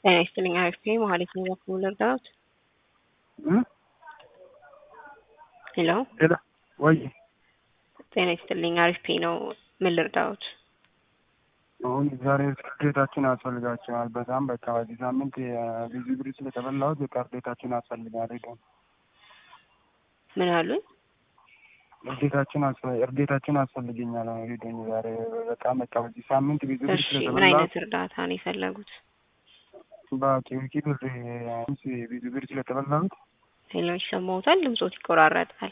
ጤና ይስጥልኝ አሪፍ ማለት ነው በኩል ልርዳዎት? ሄሎ ሄሎ ወይ ጤና ይስጥልኝ አሪፍ ነው ምን ልርዳዎት? አሁን ዛሬ ካርዴታችን አስፈልጋቸዋል በጣም በቃ በዚህ ሳምንት ብዙ ብር ስለተበላሁት ካርዴታችን አስፈልጋል። ምን አሉኝ? እርዴታችን አስፈልገኛል። ሄዶኝ ዛሬ በጣም በቃ በዚህ ሳምንት ብዙ ብር ስለተበላሁት። ምን አይነት እርዳታ ነው የፈለጉት? በቂውቂ ብር ብዙ ብር ስለተበላሁት። ሄሎ ይሰማዎታል? ድምጾት ይቆራረጣል።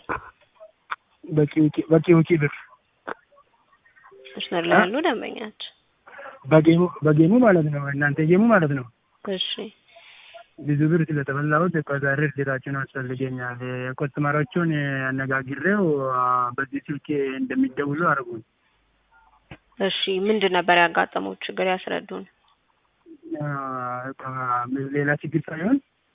በቂውቂ ብር መስመር ላይ ያሉ ደንበኛች በጌሙ ማለት ነው እናንተ ጌሙ ማለት ነው። እሺ ብዙ ብር ስለተበላሁት ዛሬ እርዳታችን አስፈልገኛል። ኮስተመሮቹን አነጋግሬው በዚህ ስልክ እንደሚደውሉ አድርጉኝ። እሺ ምንድን ነበር ያጋጠመው ችግር ያስረዱን። ሌላ ችግር ሳይሆን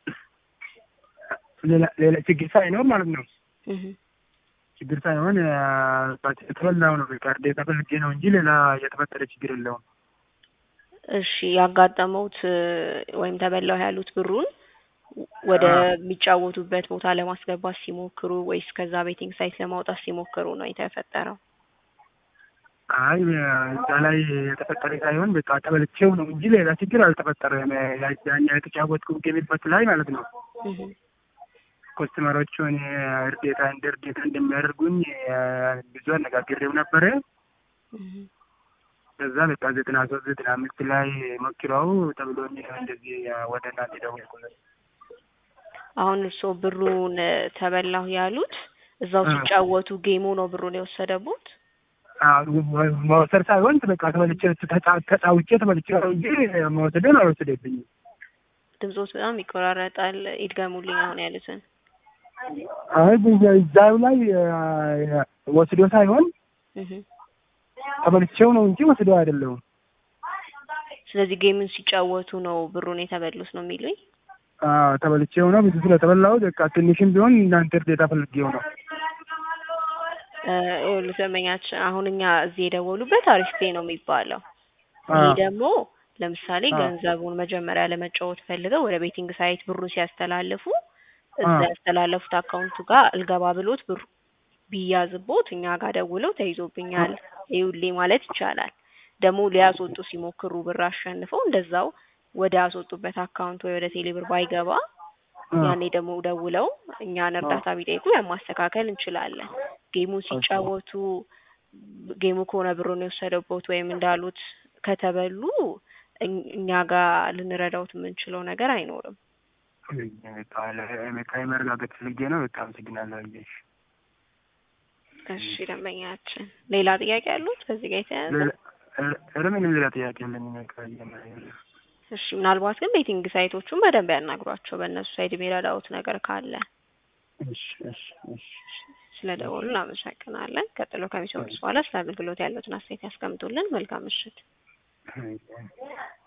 ሌላ ችግር ሳይኖር ማለት ነው። ችግር ሳይሆን የተበላው ነው እርዳታ ፈልጌ ነው እንጂ ሌላ የተፈጠረ ችግር የለውም። እሺ ያጋጠመውት ወይም ተበላው ያሉት ብሩን ወደ የሚጫወቱበት ቦታ ለማስገባት ሲሞክሩ ወይስ ከዛ ቤቲንግ ሳይት ለማውጣት ሲሞክሩ ነው የተፈጠረው? አይ እዛ ላይ የተፈጠረ ሳይሆን በቃ ተበልቼው ነው እንጂ ሌላ ችግር አልተፈጠረም። ያኛ የተጫወትኩት ጌምበት ላይ ማለት ነው። ኮስተመሮቹን እርዳታ እንደሚያደርጉኝ ብዙ አነጋግሬው ነበረ። ከዛ በቃ 93 95 ላይ ሞክረው ተብሎኝ እንደዚህ ወደ እናንተ ደወልኩኝ። አሁን እርስዎ ብሩን ተበላሁ ያሉት እዛው ሲጫወቱ ጌሙ ነው ብሩን የወሰደቡት? መውሰድ ሳይሆን በቃ ተጫውቼ ተበልቼ ነው እንጂ መውሰድን አልወሰደብኝም። ድምጾት በጣም ይቆራረጣል። ይድገሙልኝ አሁን ያሉትን። አይ እዛው ላይ ወስዶ ሳይሆን ተበልቼው ነው እንጂ ወስዶ አይደለም። ስለዚህ ጌሙን ሲጫወቱ ነው ብሩን የተበሉት ነው የሚሉኝ? ተበልቼው ነው ብዙ ስለተበላው በቃ ትንሽም ቢሆን እናንተ እርዳታ ፈልጌው ነው። ለሰመኛች አሁን እኛ እዚህ የደወሉበት አሪፍ ፔ ነው የሚባለው። ይሄ ደግሞ ለምሳሌ ገንዘቡን መጀመሪያ ለመጫወት ፈልገው ወደ ቤቲንግ ሳይት ብሩን ሲያስተላልፉ እዛ ያስተላለፉት አካውንቱ ጋር አልገባ ብሎት ብሩ ቢያዝቦት እኛ ጋር ደውለው ተይዞብኛል ይውልኝ ማለት ይቻላል። ደግሞ ሊያስወጡ ሲሞክሩ ብር አሸንፈው እንደዛው ወደ አስወጡበት አካውንት ወይ ወደ ቴሌብር ባይገባ ያኔ ደግሞ ደውለው እኛን እርዳታ ቢጠይቁ ያማስተካከል እንችላለን። ጌሙን ሲጫወቱ ጌሙ ከሆነ ብሩን የወሰደበት ወይም እንዳሉት ከተበሉ እኛ ጋር ልንረዳውት የምንችለው ነገር አይኖርም። መረጋገጥ ፈልጌ ነው። በጣም አመሰግናለሁ። እሺ ደንበኛችን ሌላ ጥያቄ አሉት ከዚህ ጋር የተያያዘ? ምንም ሌላ ጥያቄ የለኝም። እሺ ምናልባት ግን ቤቲንግ ሳይቶቹን በደንብ ያናግሯቸው በእነሱ ሳይድ የሚረዳውት ነገር ካለ። እሺ ስለደወሉ እናመሰግናለን። ቀጥሎ ከሚሰሙት በኋላ ስለ አገልግሎት ያለውን አስተያየት ያስቀምጡልን። መልካም ምሽት።